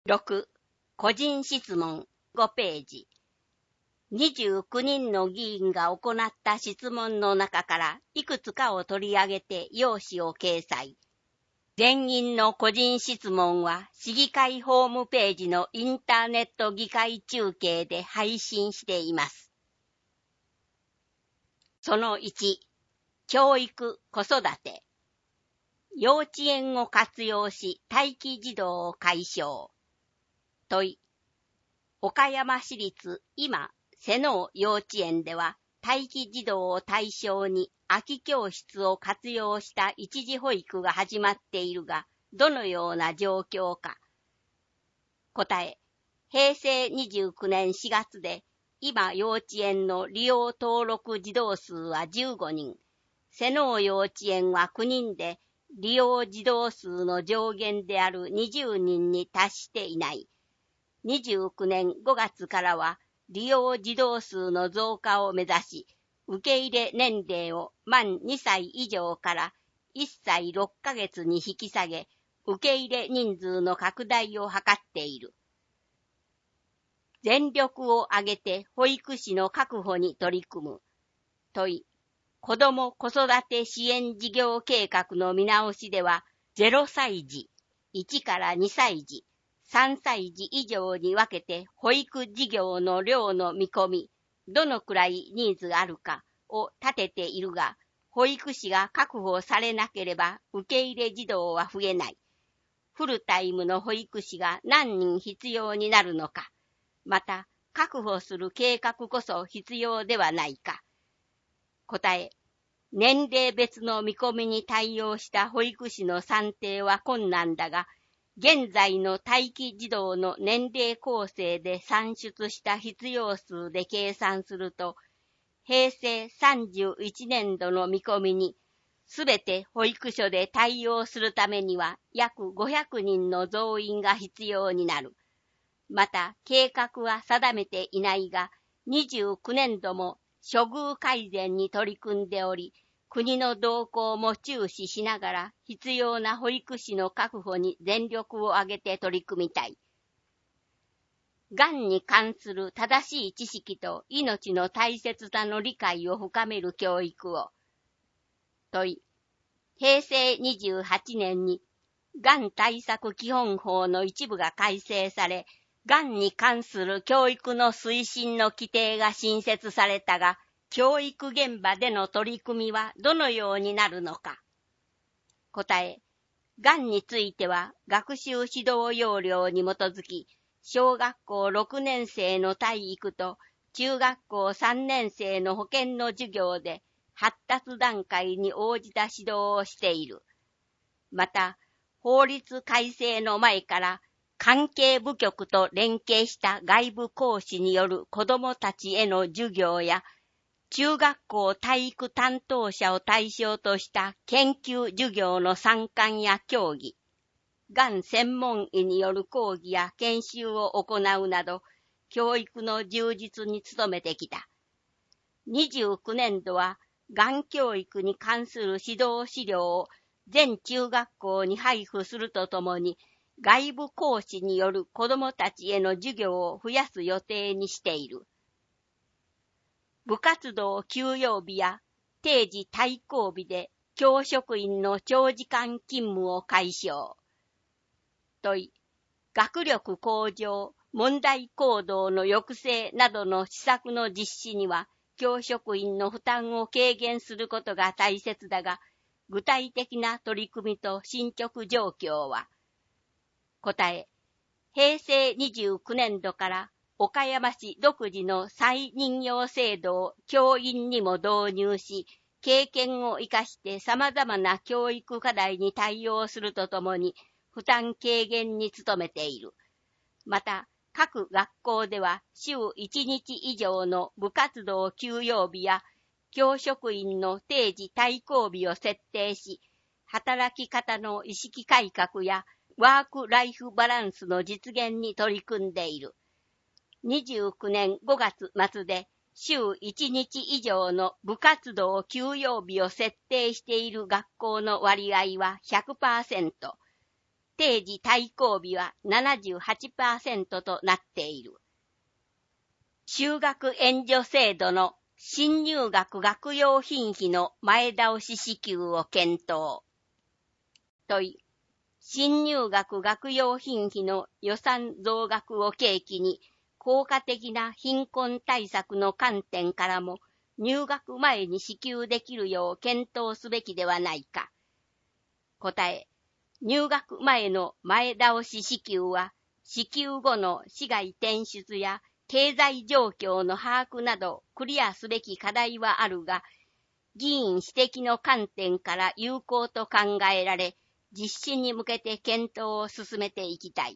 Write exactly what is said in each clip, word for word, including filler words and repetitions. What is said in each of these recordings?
ろく、個人質問ごページ。にじゅうきゅうにんの議員が行った質問の中からいくつかを取り上げて要旨を掲載。全員の個人質問は市議会ホームページのインターネット議会中継で配信しています。そのいち、教育・子育て。幼稚園を活用し待機児童を解消。問い。岡山市立今瀬能幼稚園では待機児童を対象に空き教室を活用した一時保育が始まっているが、どのような状況か。答え。へいせいにじゅうきゅうねんしがつで今幼稚園の利用登録児童数はじゅうごにん、瀬能幼稚園はきゅうにんで利用児童数の上限であるにじゅうにんに達していない。にじゅうきゅうねんごがつからは利用児童数の増加を目指し、受け入れ年齢を満にさい以上からいっさいろっかげつに引き下げ、受け入れ人数の拡大を図っている。全力を挙げて保育士の確保に取り組む。問い。子ども子育て支援事業計画の見直しでは、ゼロさい児、いちからにさい児、さんさい児以上に分けて保育事業の量の見込み、どのくらいニーズがあるかを立てているが、保育士が確保されなければ受け入れ児童は増えない。フルタイムの保育士が何人必要になるのか、また確保する計画こそ必要ではないか。答え。年齢別の見込みに対応した保育士の算定は困難だが、現在の待機児童の年齢構成で算出した必要数で計算すると、へいせいさんじゅういちねんどの見込みに、すべて保育所で対応するためには約ごひゃくにんの増員が必要になる。また、計画は定めていないが、にじゅうきゅうねんども処遇改善に取り組んでおり、国の動向も注視しながら必要な保育士の確保に全力を挙げて取り組みたい。がんに関する正しい知識と命の大切さの理解を深める教育を。問い。へいせいにじゅうはちねんにがん対策基本法の一部が改正され、がんに関する教育の推進の規定が新設されたが、教育現場での取り組みはどのようになるのか。答え。がんについては学習指導要領に基づき、小学校ろくねんせいの体育と中学校さんねんせいの保健の授業で発達段階に応じた指導をしている。また、法律改正の前から関係部局と連携した外部講師による子どもたちへの授業や、中学校体育担当者を対象とした研究授業の参観や協議、がん専門医による講義や研修を行うなど、教育の充実に努めてきた。にじゅうきゅうねんどは、がん教育に関する指導資料を全中学校に配布するとともに、外部講師による子どもたちへの授業を増やす予定にしている。部活動休養日や定時退校日で教職員の長時間勤務を解消。問い。学力向上、問題行動の抑制などの施策の実施には、教職員の負担を軽減することが大切だが、具体的な取り組みと進捗状況は。答え。へいせいにじゅうきゅうねんどから岡山市独自の再任用制度を教員にも導入し、経験を生かして様々な教育課題に対応するとともに、負担軽減に努めている。また、各学校では週いちにち以上の部活動休養日や教職員の定時退校日を設定し、働き方の意識改革やワークライフバランスの実現に取り組んでいる。にじゅうきゅうねんごがつまつで週いちにち以上の部活動休養日を設定している学校の割合は ひゃくパーセント。 定時対抗日は ななじゅうはちパーセント となっている。就学援助制度の新入学学用品費の前倒し支給を検討。問い、新入学学用品費の予算増額を契機に、効果的な貧困対策の観点からも、入学前に支給できるよう検討すべきではないか。答え、入学前の前倒し支給は、支給後の市外転出や経済状況の把握などクリアすべき課題はあるが、議員指摘の観点から有効と考えられ、実施に向けて検討を進めていきたい。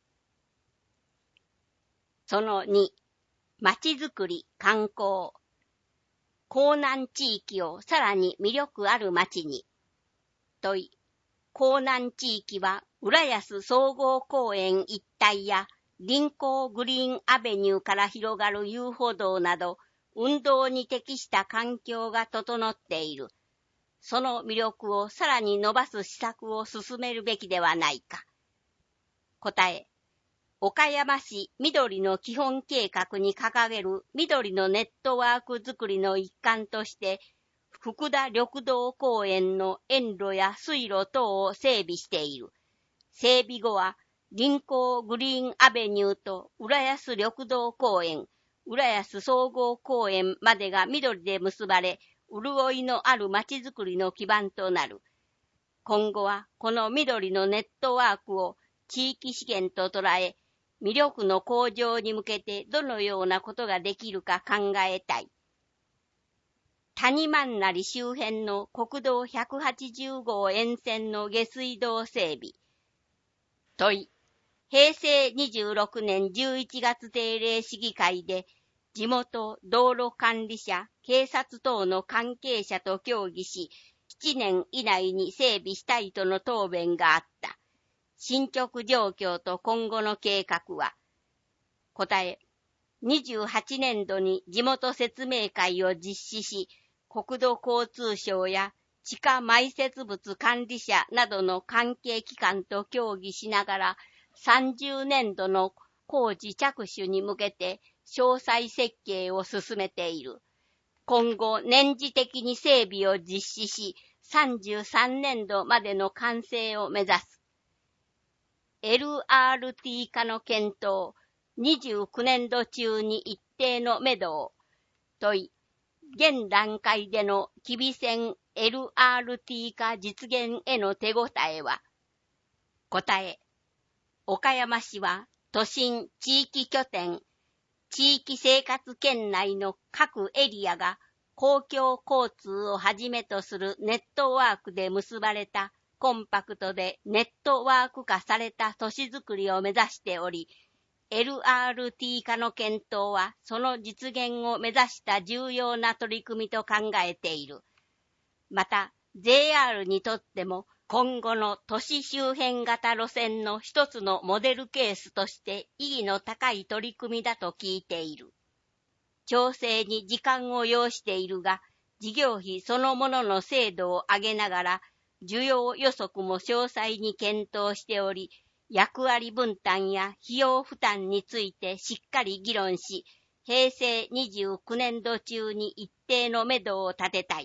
そのに、まちづくり観光。江南地域をさらに魅力ある街に。問い、江南地域は浦安総合公園一帯や臨港グリーンアベニューから広がる遊歩道など、運動に適した環境が整っている。その魅力をさらに伸ばす施策を進めるべきではないか。答え、岡山市緑の基本計画に掲げる緑のネットワークづくりの一環として、福田緑道公園の園路や水路等を整備している。整備後は、臨港グリーンアベニューと浦安緑道公園、浦安総合公園までが緑で結ばれ、潤いのある街づくりの基盤となる。今後はこの緑のネットワークを地域資源と捉え、魅力の向上に向けてどのようなことができるか考えたい。谷万成周辺の国道ひゃくはちじゅうごう沿線の下水道整備。問い、平成にじゅうろくねんじゅういちがつ定例市議会で、地元道路管理者、警察等の関係者と協議し、ななねん以内に整備したいとの答弁があった。進捗状況と今後の計画は。答え、にじゅうはちねんどに地元説明会を実施し、国土交通省や地下埋設物管理者などの関係機関と協議しながら、さんじゅうねんどの工事着手に向けて詳細設計を進めている。今後年次的に整備を実施し、さんじゅうさんねんどまでの完成を目指す。エルアールティー 化の検討、にじゅうきゅうねんど中に一定の目処を。問い、現段階での吉備線 エルアールティー 化実現への手応えは。答え、岡山市は都心地域拠点、地域生活圏内の各エリアが公共交通をはじめとするネットワークで結ばれたコンパクトでネットワーク化された都市づくりを目指しており、エルアールティー 化の検討はその実現を目指した重要な取り組みと考えている。また、ジェイアール にとっても今後の都市周辺型路線の一つのモデルケースとして意義の高い取り組みだと聞いている。調整に時間を要しているが、事業費そのものの精度を上げながら、需要予測も詳細に検討しており、役割分担や費用負担についてしっかり議論し、平成にじゅうきゅうねんど中に一定の目処を立てたい。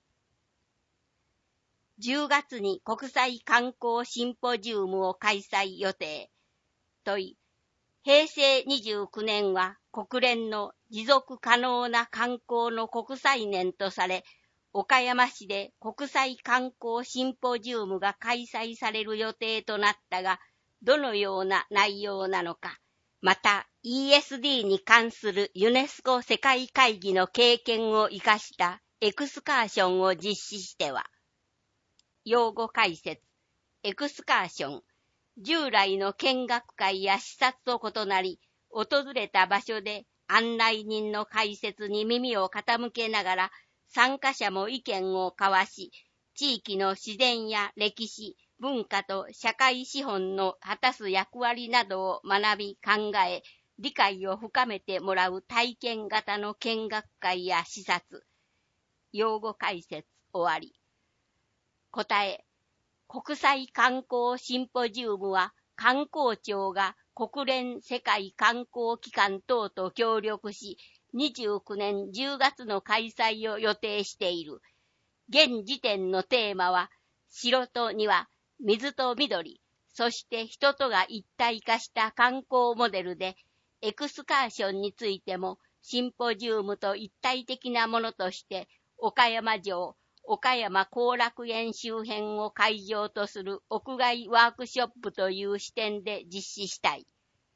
じゅうがつに国際観光シンポジウムを開催予定。問い、平成にじゅうきゅうねんは国連の持続可能な観光の国際年とされ、岡山市で国際観光シンポジウムが開催される予定となったが、どのような内容なのか、また イーエスディー に関するユネスコ世界会議の経験を生かしたエクスカーションを実施しては、用語解説、エクスカーション、従来の見学会や視察と異なり、訪れた場所で案内人の解説に耳を傾けながら、参加者も意見を交わし、地域の自然や歴史、文化と社会資本の果たす役割などを学び考え、理解を深めてもらう体験型の見学会や視察。用語解説終わり。答え、 国際観光シンポジウムは観光庁が国連世界観光機関等と協力し、にじゅうきゅうねんじゅうがつの開催を予定している。現時点のテーマは、城と庭、水と緑、そして人とが一体化した観光モデルで、エクスカーションについてもシンポジウムと一体的なものとして、岡山城、岡山後楽園周辺を会場とする屋外ワークショップという視点で実施したい。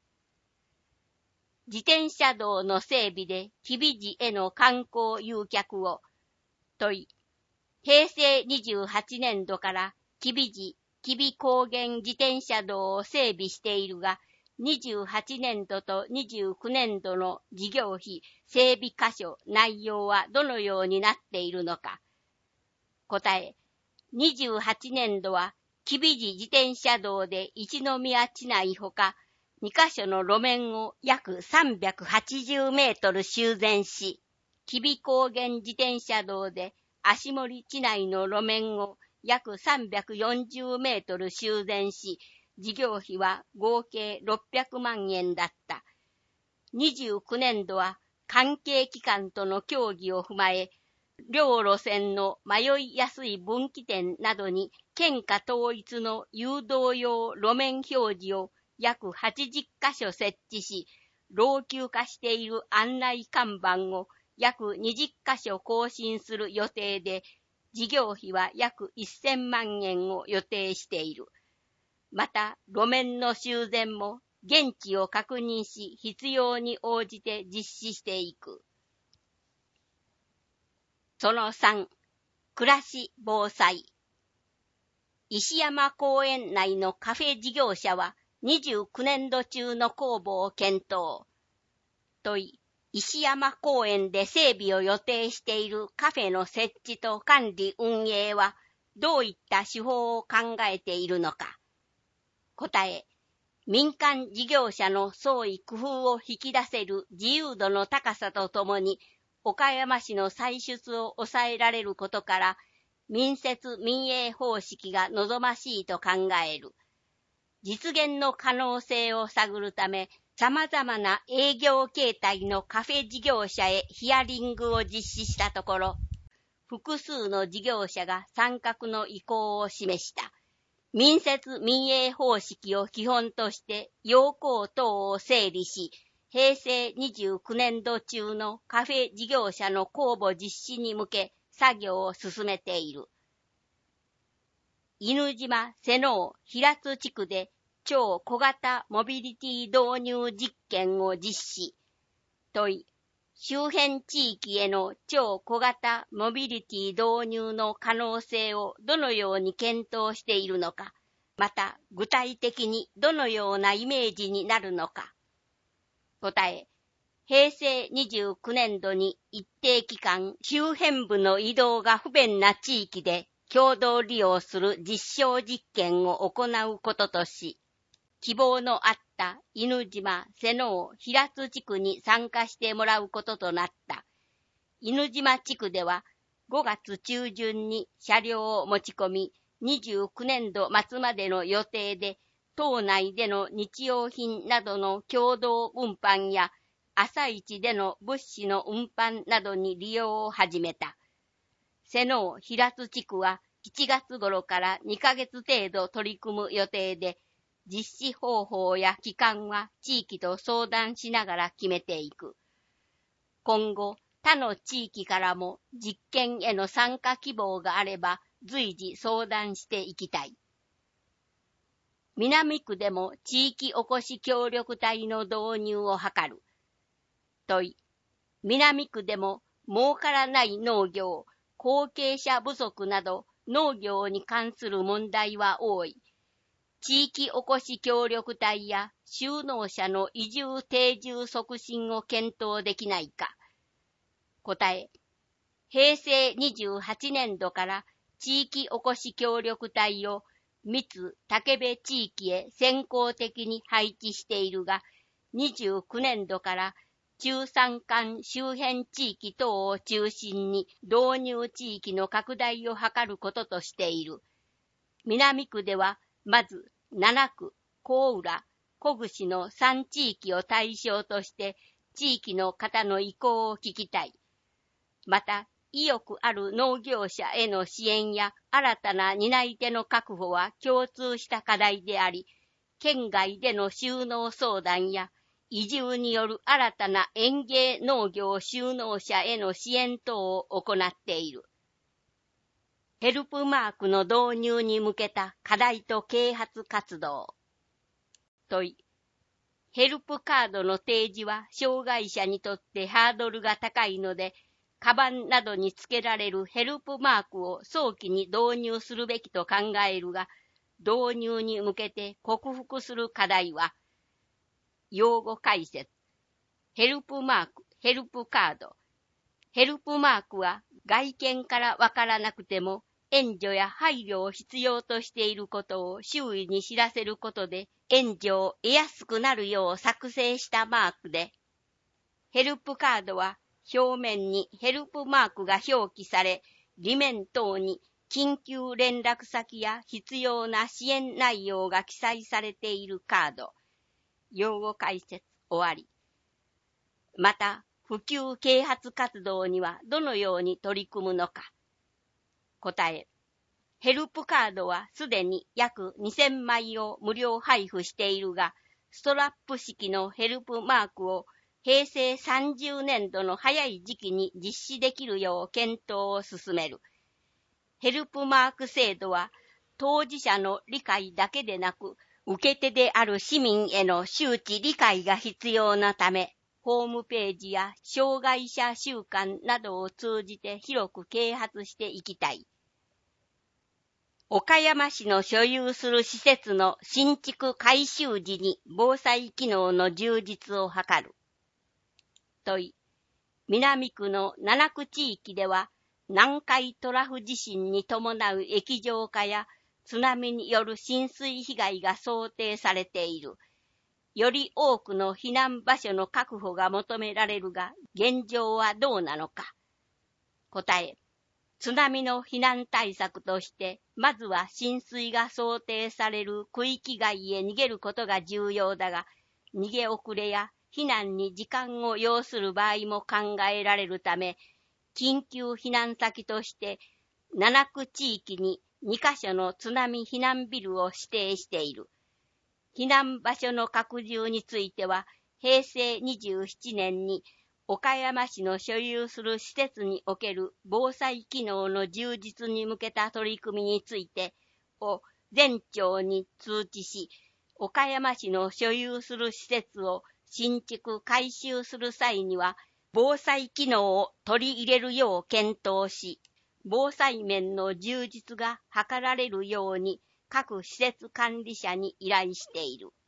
自転車道の整備で吉備寺への観光誘客を問い、平成にじゅうはちねんどから吉備寺、吉備高原自転車道を整備しているが、にじゅうはちねんどとにじゅうきゅうねんどの事業費、整備箇所、内容はどのようになっているのか。答え、にじゅうはちねんどは吉備寺自転車道で一宮地内ほか、にカ所の路面を約さんびゃくはちじゅうメートル修繕し、吉備高原自転車道で足森地内の路面を約さんびゃくよんじゅうメートル修繕し、事業費は合計ろっぴゃくまんえんだった。にじゅうきゅうねんどは関係機関との協議を踏まえ、両路線の迷いやすい分岐点などに県下統一の誘導用路面表示を約はちじゅっかしょ設置し、老朽化している案内看板を約にじゅっかしょ更新する予定で、事業費は約せんまんえんを予定している。また、路面の修繕も現地を確認し、必要に応じて実施していく。そのさん、暮らし防災。石山公園内のカフェ事業者はにじゅうきゅうねんど中の公募を検討。問い、石山公園で整備を予定しているカフェの設置と管理運営はどういった手法を考えているのか。答え、民間事業者の創意工夫を引き出せる自由度の高さとともに、岡山市の歳出を抑えられることから、民設民営方式が望ましいと考える。実現の可能性を探るため、様々な営業形態のカフェ事業者へヒアリングを実施したところ、複数の事業者が参画の意向を示した。民設民営方式を基本として要項等を整理し、平成にじゅうきゅうねんど中のカフェ事業者の公募実施に向け作業を進めている。犬島、瀬能、平津地区で超小型モビリティ導入実験を実施。問い、周辺地域への超小型モビリティ導入の可能性をどのように検討しているのか、また具体的にどのようなイメージになるのか。答え、平成にじゅうきゅうねんどに一定期間周辺部の移動が不便な地域で共同利用する実証実験を行うこととし、希望のあった犬島、瀬能、平津地区に参加してもらうこととなった。犬島地区ではごがつちゅうじゅんに車両を持ち込み、にじゅうきゅうねんど末までの予定で、島内での日用品などの共同運搬や朝市での物資の運搬などに利用を始めた。瀬能、平津地区はしちがつ頃からにかげつ程度取り組む予定で、実施方法や期間は地域と相談しながら決めていく。今後、他の地域からも実験への参加希望があれば随時相談していきたい。南区でも地域おこし協力隊の導入を図る。問い、南区でも儲からない農業、後継者不足など農業に関する問題は多い。地域おこし協力隊や就農者の移住定住促進を検討できないか。答え、平成にじゅうはちねんどから地域おこし協力隊を三津、武部地域へ先行的に配置しているが、にじゅうきゅうねんどから中山間周辺地域等を中心に導入地域の拡大を図ることとしている。 南区では、まず、七区、高浦、小串のさん地域を対象として、地域の方の意向を聞きたい。また、意欲ある農業者への支援や新たな担い手の確保は共通した課題であり、県外での就農相談や移住による新たな園芸農業就農者への支援等を行っている。ヘルプマークの導入に向けた課題と啓発活動。問い。ヘルプカードの提示は障害者にとってハードルが高いので、カバンなどにつけられるヘルプマークを早期に導入するべきと考えるが、導入に向けて克服する課題は、用語解説。ヘルプマーク、ヘルプカード。ヘルプマークは外見からわからなくても、援助や配慮を必要としていることを周囲に知らせることで援助を得やすくなるよう作成したマークで、ヘルプカードは表面にヘルプマークが表記され、裏面等に緊急連絡先や必要な支援内容が記載されているカード。用語解説終わり。また、普及啓発活動にはどのように取り組むのか。答え。ヘルプカードはすでに約にせんまいを無料配布しているが、ストラップ式のヘルプマークを平成さんじゅうねんどの早い時期に実施できるよう検討を進める。ヘルプマーク制度は当事者の理解だけでなく、受け手である市民への周知理解が必要なため、ホームページや障害者週間などを通じて広く啓発していきたい。岡山市の所有する施設の新築改修時に防災機能の充実を図る。問い。南区の七区地域では、南海トラフ地震に伴う液状化や津波による浸水被害が想定されている。より多くの避難場所の確保が求められるが、現状はどうなのか。答え。津波の避難対策として、まずは浸水が想定される区域外へ逃げることが重要だが、逃げ遅れや避難に時間を要する場合も考えられるため、緊急避難先として、七区地域ににカ所の津波避難ビルを指定している。避難場所の拡充については、平成にじゅうななねんに岡山市の所有する施設における防災機能の充実に向けた取り組みについてを全庁に通知し、岡山市の所有する施設を新築改修する際には、防災機能を取り入れるよう検討し、防災面の充実が図られるように各施設管理者に依頼している。